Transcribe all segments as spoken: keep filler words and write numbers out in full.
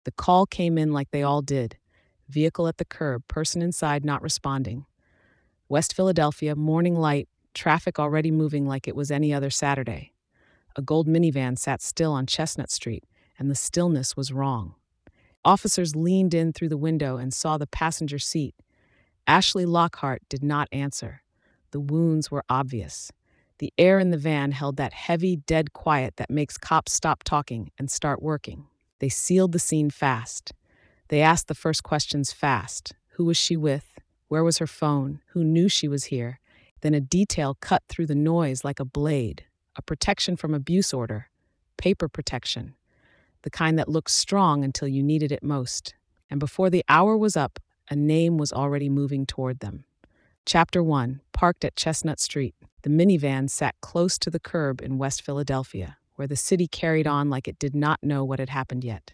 The call came in like they all did. Vehicle at the curb, person inside not responding. West Philadelphia, morning light, traffic already moving like it was any other Saturday. A gold minivan sat still on Chestnut Street, and the stillness was wrong. Officers leaned in through the window and saw the passenger seat. Ashley Lockhart did not answer. The wounds were obvious. The air in the van held that heavy, dead quiet that makes cops stop talking and start working. They sealed the scene fast. They asked the first questions fast. Who was she with? Where was her phone? Who knew she was here? Then a detail cut through the noise like a blade. A protection from abuse order. Paper protection. The kind that looked strong until you needed it most. And before the hour was up, a name was already moving toward them. Chapter one, parked at Chestnut Street. The minivan sat close to the curb in West Philadelphia, where the city carried on like it did not know what had happened yet.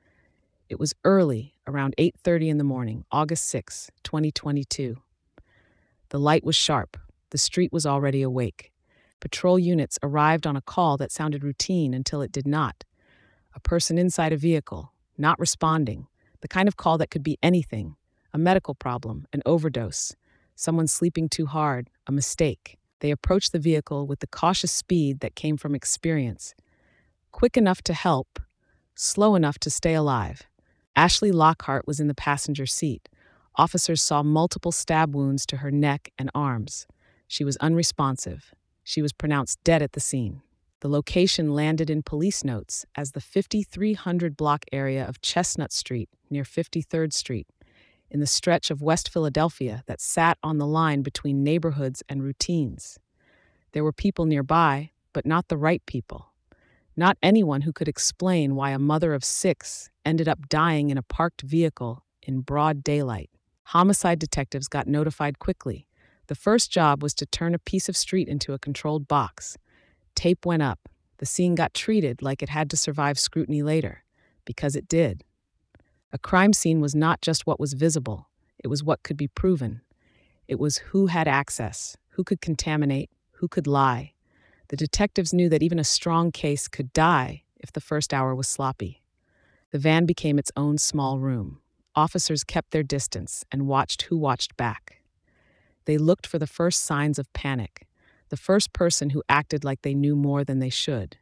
It was early, around eight thirty in the morning, August sixth, twenty twenty-two. The light was sharp. The street was already awake. Patrol units arrived on a call that sounded routine until it did not. A person inside a vehicle, not responding, the kind of call that could be anything, a medical problem, an overdose, someone sleeping too hard, a mistake. They approached the vehicle with the cautious speed that came from experience. Quick enough to help, slow enough to stay alive. Ashley Lockhart was in the passenger seat. Officers saw multiple stab wounds to her neck and arms. She was unresponsive. She was pronounced dead at the scene. The location landed in police notes as the fifty-three hundred block area of Chestnut Street near fifty-third Street, in the stretch of West Philadelphia that sat on the line between neighborhoods and routines. There were people nearby, but not the right people. Not anyone who could explain why a mother of six ended up dying in a parked vehicle in broad daylight. Homicide detectives got notified quickly. The first job was to turn a piece of street into a controlled box. Tape went up. The scene got treated like it had to survive scrutiny later, because it did. A crime scene was not just what was visible, it was what could be proven. It was who had access, who could contaminate, who could lie. The detectives knew that even a strong case could die if the first hour was sloppy. The van became its own small room. Officers kept their distance and watched who watched back. They looked for the first signs of panic, the first person who acted like they knew more than they should.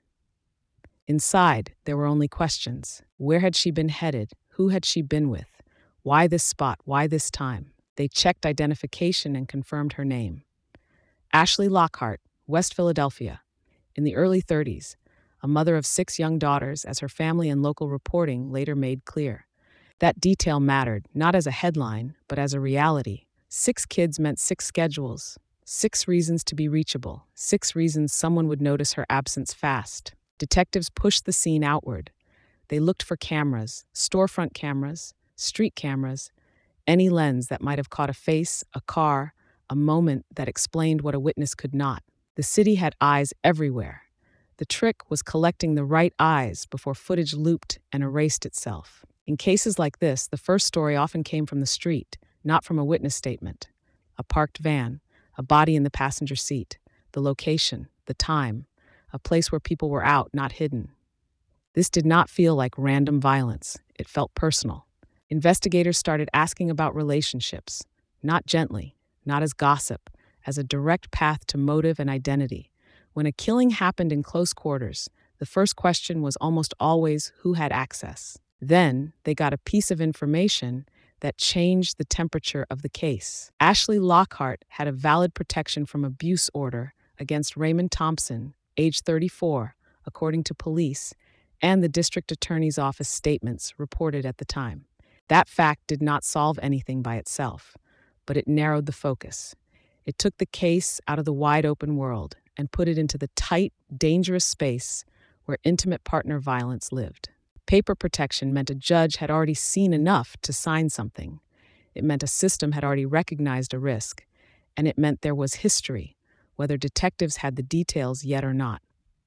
Inside, there were only questions. Where had she been headed? Who had she been with? Why this spot? Why this time? They checked identification and confirmed her name. Ashley Lockhart, West Philadelphia. In the early thirties, a mother of six young daughters, as her family and local reporting later made clear. That detail mattered, not as a headline, but as a reality. Six kids meant six schedules, six reasons to be reachable, six reasons someone would notice her absence fast. Detectives pushed the scene outward. They looked for cameras, storefront cameras, street cameras, any lens that might have caught a face, a car, a moment that explained what a witness could not. The city had eyes everywhere. The trick was collecting the right eyes before footage looped and erased itself. In cases like this, the first story often came from the street, not from a witness statement. A parked van, a body in the passenger seat, the location, the time, a place where people were out, not hidden. This did not feel like random violence. It felt personal. Investigators started asking about relationships, not gently, not as gossip, as a direct path to motive and identity. When a killing happened in close quarters, the first question was almost always who had access. Then they got a piece of information that changed the temperature of the case. Ashley Lockhart had a valid protection from abuse order against Raymond Thompson, age thirty-four, according to police, and the district attorney's office statements reported at the time. That fact did not solve anything by itself, but it narrowed the focus. It took the case out of the wide-open world and put it into the tight, dangerous space where intimate partner violence lived. Paper protection meant a judge had already seen enough to sign something. It meant a system had already recognized a risk, and it meant there was history, whether detectives had the details yet or not.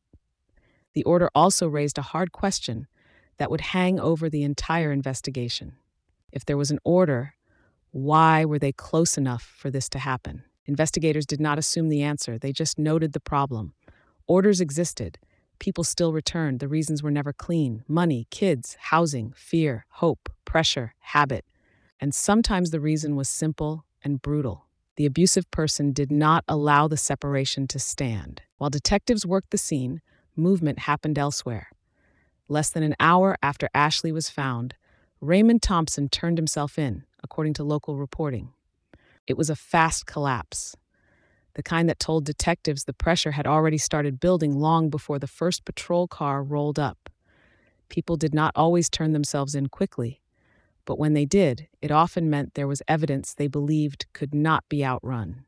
The order also raised a hard question that would hang over the entire investigation. If there was an order, why were they close enough for this to happen? Investigators did not assume the answer, they just noted the problem. Orders existed. People still returned. The reasons were never clean: money, kids, housing, fear, hope, pressure, habit. And sometimes the reason was simple and brutal. The abusive person did not allow the separation to stand. While detectives worked the scene, movement happened elsewhere. Less than an hour after Ashley was found, Raymond Thompson turned himself in, according to local reporting. It was a fast collapse, the kind that told detectives the pressure had already started building long before the first patrol car rolled up. People did not always turn themselves in quickly, but when they did, it often meant there was evidence they believed could not be outrun.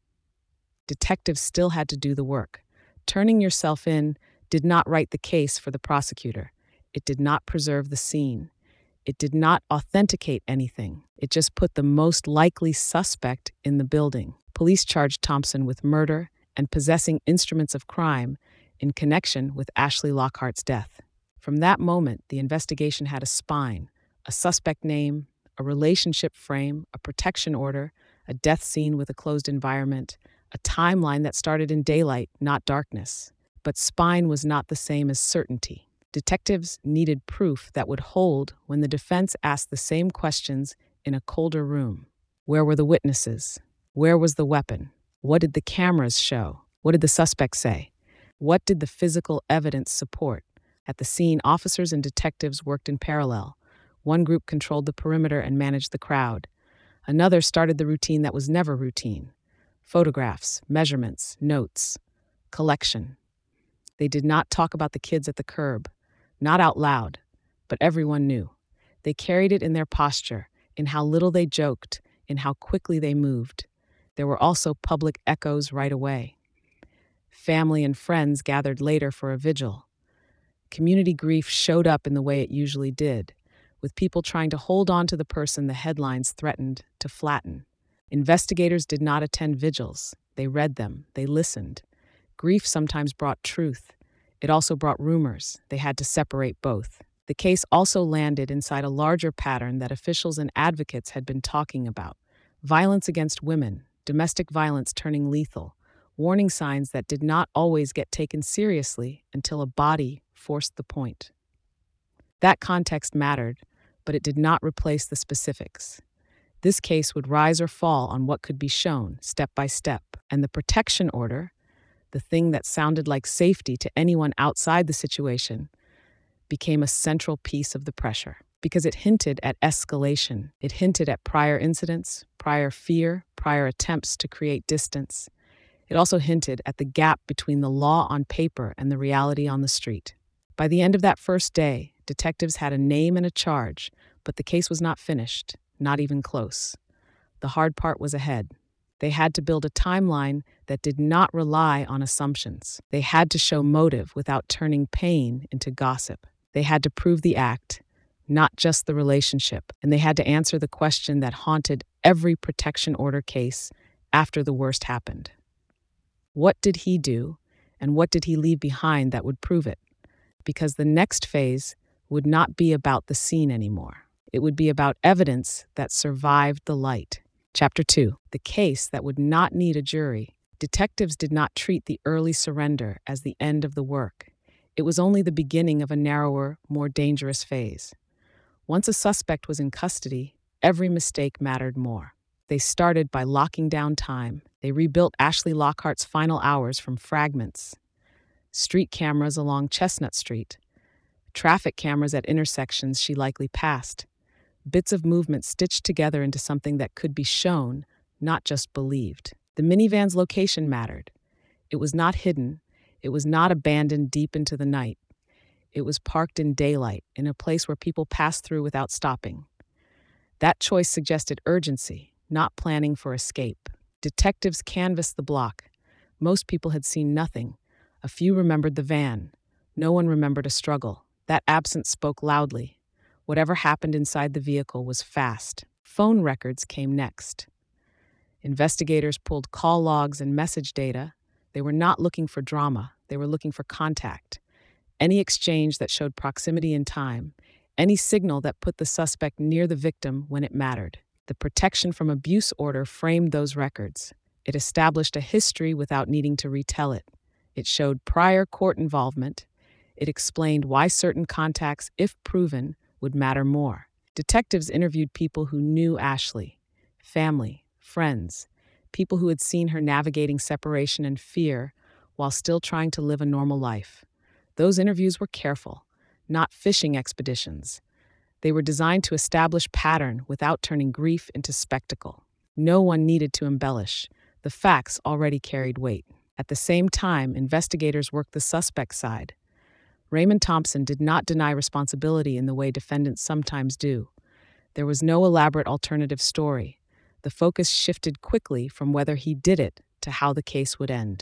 Detectives still had to do the work. Turning yourself in did not write the case for the prosecutor. It did not preserve the scene. It did not authenticate anything. It just put the most likely suspect in the building. Police charged Thompson with murder and possessing instruments of crime in connection with Ashley Lockhart's death. From that moment, the investigation had a spine, a suspect name, a relationship frame, a protection order, a death scene with a closed environment, a timeline that started in daylight, not darkness. But spine was not the same as certainty. Detectives needed proof that would hold when the defense asked the same questions in a colder room. Where were the witnesses? Where was the weapon? What did the cameras show? What did the suspect say? What did the physical evidence support? At the scene, officers and detectives worked in parallel. One group controlled the perimeter and managed the crowd. Another started the routine that was never routine: photographs, measurements, notes, collection. They did not talk about the kids at the curb, not out loud, but everyone knew. They carried it in their posture, in how little they joked, in how quickly they moved. There were also public echoes right away. Family and friends gathered later for a vigil. Community grief showed up in the way it usually did, with people trying to hold on to the person the headlines threatened to flatten. Investigators did not attend vigils. They read them. They listened. Grief sometimes brought truth. It also brought rumors. They had to separate both. The case also landed inside a larger pattern that officials and advocates had been talking about: violence against women, domestic violence turning lethal, warning signs that did not always get taken seriously until a body forced the point. That context mattered, but it did not replace the specifics. This case would rise or fall on what could be shown, step by step, and the protection order, the thing that sounded like safety to anyone outside the situation, became a central piece of the pressure, because it hinted at escalation. It hinted at prior incidents, prior fear, prior attempts to create distance. It also hinted at the gap between the law on paper and the reality on the street. By the end of that first day, detectives had a name and a charge, but the case was not finished, not even close. The hard part was ahead. They had to build a timeline that did not rely on assumptions. They had to show motive without turning pain into gossip. They had to prove the act, not just the relationship, and they had to answer the question that haunted every protection order case after the worst happened. What did he do, and what did he leave behind that would prove it? Because the next phase would not be about the scene anymore. It would be about evidence that survived the light. Chapter two, the case that would not need a jury. Detectives did not treat the early surrender as the end of the work. It was only the beginning of a narrower, more dangerous phase. Once a suspect was in custody, every mistake mattered more. They started by locking down time. They rebuilt Ashley Lockhart's final hours from fragments. Street cameras along Chestnut Street. Traffic cameras at intersections she likely passed. Bits of movement stitched together into something that could be shown, not just believed. The minivan's location mattered. It was not hidden. It was not abandoned deep into the night. It was parked in daylight, in a place where people passed through without stopping. That choice suggested urgency, not planning for escape. Detectives canvassed the block. Most people had seen nothing. A few remembered the van. No one remembered a struggle. That absence spoke loudly. Whatever happened inside the vehicle was fast. Phone records came next. Investigators pulled call logs and message data. They were not looking for drama. They were looking for contact. Any exchange that showed proximity in time. Any signal that put the suspect near the victim when it mattered. The protection from abuse order framed those records. It established a history without needing to retell it. It showed prior court involvement. It explained why certain contacts, if proven, would matter more. Detectives interviewed people who knew Ashley, family, friends, people who had seen her navigating separation and fear while still trying to live a normal life. Those interviews were careful, not fishing expeditions. They were designed to establish pattern without turning grief into spectacle. No one needed to embellish. The facts already carried weight. At the same time, investigators worked the suspect's side. Raymond Thompson did not deny responsibility in the way defendants sometimes do. There was no elaborate alternative story. The focus shifted quickly from whether he did it to how the case would end.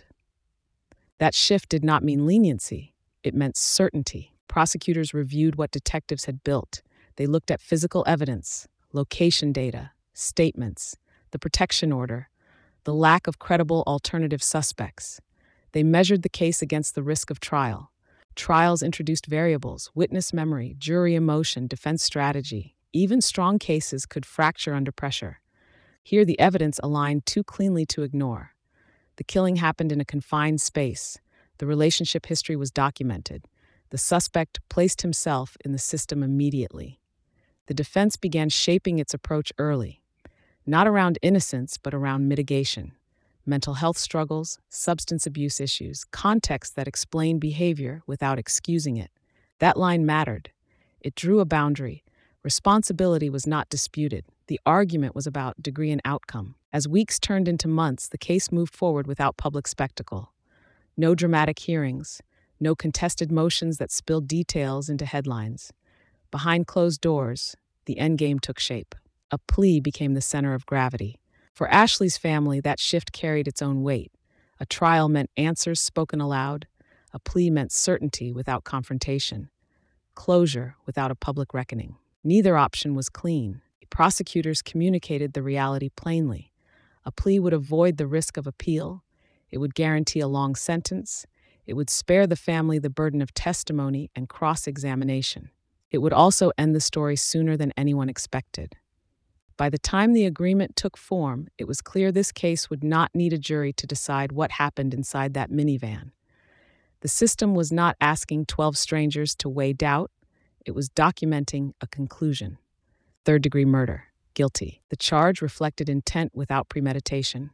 That shift did not mean leniency. It meant certainty. Prosecutors reviewed what detectives had built. They looked at physical evidence, location data, statements, the protection order, the lack of credible alternative suspects. They measured the case against the risk of trial. Trials introduced variables, witness memory, jury emotion, defense strategy. Even strong cases could fracture under pressure. Here, the evidence aligned too cleanly to ignore. The killing happened in a confined space. The relationship history was documented. The suspect placed himself in the system immediately. The defense began shaping its approach early, not around innocence, but around mitigation. Mental health struggles, substance abuse issues, context that explained behavior without excusing it. That line mattered. It drew a boundary. Responsibility was not disputed. The argument was about degree and outcome. As weeks turned into months, the case moved forward without public spectacle. No dramatic hearings, no contested motions that spilled details into headlines. Behind closed doors, the endgame took shape. A plea became the center of gravity. For Ashley's family, that shift carried its own weight. A trial meant answers spoken aloud. A plea meant certainty without confrontation, closure without a public reckoning. Neither option was clean. Prosecutors communicated the reality plainly. A plea would avoid the risk of appeal. It would guarantee a long sentence. It would spare the family the burden of testimony and cross-examination. It would also end the story sooner than anyone expected. By the time the agreement took form, it was clear this case would not need a jury to decide what happened inside that minivan. The system was not asking twelve strangers to weigh doubt. It was documenting a conclusion. Third-degree murder. Guilty. The charge reflected intent without premeditation.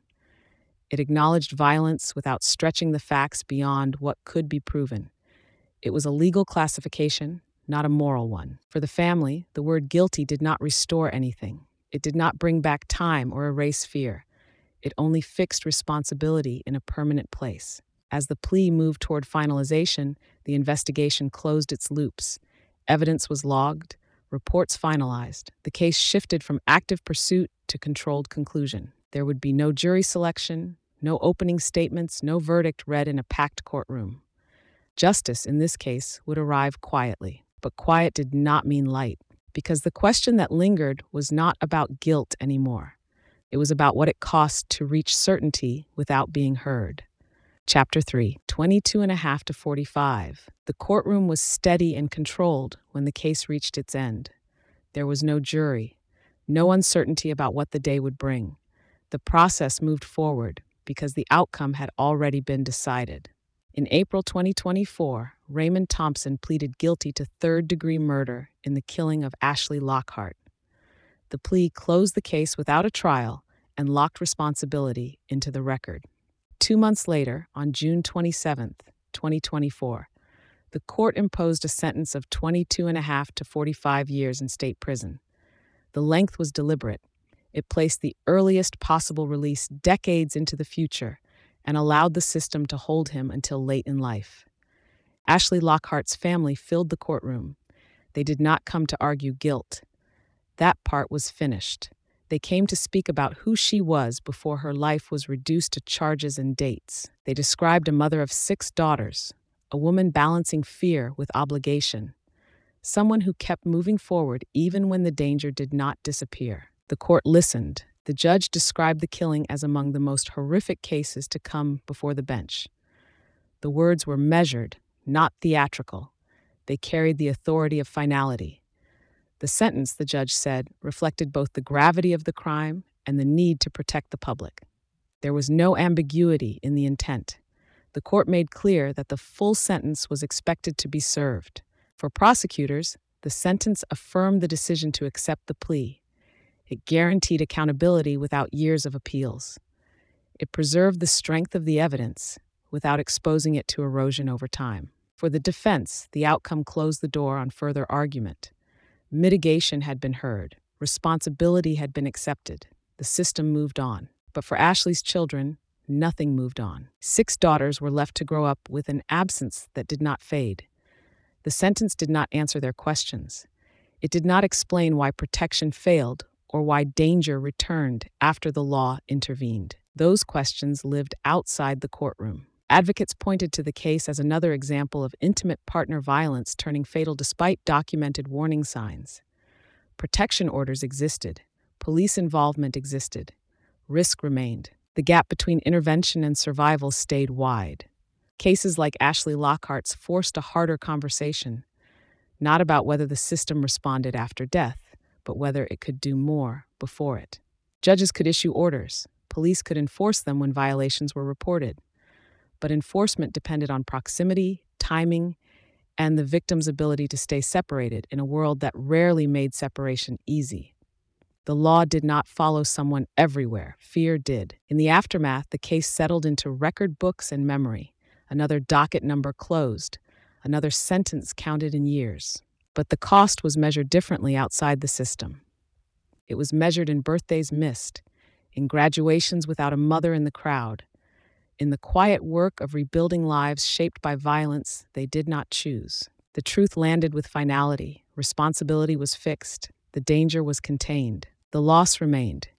It acknowledged violence without stretching the facts beyond what could be proven. It was a legal classification, not a moral one. For the family, the word guilty did not restore anything. It did not bring back time or erase fear. It only fixed responsibility in a permanent place. As the plea moved toward finalization, the investigation closed its loops. Evidence was logged, reports finalized. The case shifted from active pursuit to controlled conclusion. There would be no jury selection, no opening statements, no verdict read in a packed courtroom. Justice, in this case, would arrive quietly. But quiet did not mean light, because the question that lingered was not about guilt anymore. It was about what it cost to reach certainty without being heard. Chapter three, twenty-two and a half to forty-five. The courtroom was steady and controlled when the case reached its end. There was no jury, no uncertainty about what the day would bring. The process moved forward because the outcome had already been decided. In April twenty twenty-four, Raymond Thompson pleaded guilty to third-degree murder in the killing of Ashley Lockhart. The plea closed the case without a trial and locked responsibility into the record. Two months later, on June twenty-seventh, twenty twenty-four, the court imposed a sentence of twenty-two and a half to forty-five years in state prison. The length was deliberate. It placed the earliest possible release decades into the future and allowed the system to hold him until late in life. Ashley Lockhart's family filled the courtroom. They did not come to argue guilt. That part was finished. They came to speak about who she was before her life was reduced to charges and dates. They described a mother of six daughters, a woman balancing fear with obligation, someone who kept moving forward even when the danger did not disappear. The court listened. The judge described the killing as among the most horrific cases to come before the bench. The words were measured, not theatrical. They carried the authority of finality. The sentence, the judge said, reflected both the gravity of the crime and the need to protect the public. There was no ambiguity in the intent. The court made clear that the full sentence was expected to be served. For prosecutors, the sentence affirmed the decision to accept the plea. It guaranteed accountability without years of appeals. It preserved the strength of the evidence without exposing it to erosion over time. For the defense, the outcome closed the door on further argument. Mitigation had been heard. Responsibility had been accepted. The system moved on. But for Ashley's children, nothing moved on. Six daughters were left to grow up with an absence that did not fade. The sentence did not answer their questions. It did not explain why protection failed or why danger returned after the law intervened. Those questions lived outside the courtroom. Advocates pointed to the case as another example of intimate partner violence turning fatal despite documented warning signs. Protection orders existed. Police involvement existed. Risk remained. The gap between intervention and survival stayed wide. Cases like Ashley Lockhart's forced a harder conversation, not about whether the system responded after death, but whether it could do more before it. Judges could issue orders. Police could enforce them when violations were reported. But enforcement depended on proximity, timing, and the victim's ability to stay separated in a world that rarely made separation easy. The law did not follow someone everywhere. Fear did. In the aftermath, the case settled into record books and memory. Another docket number closed. Another sentence counted in years. But the cost was measured differently outside the system. It was measured in birthdays missed, in graduations without a mother in the crowd, in the quiet work of rebuilding lives shaped by violence they did not choose. The truth landed with finality. Responsibility was fixed. The danger was contained. The loss remained.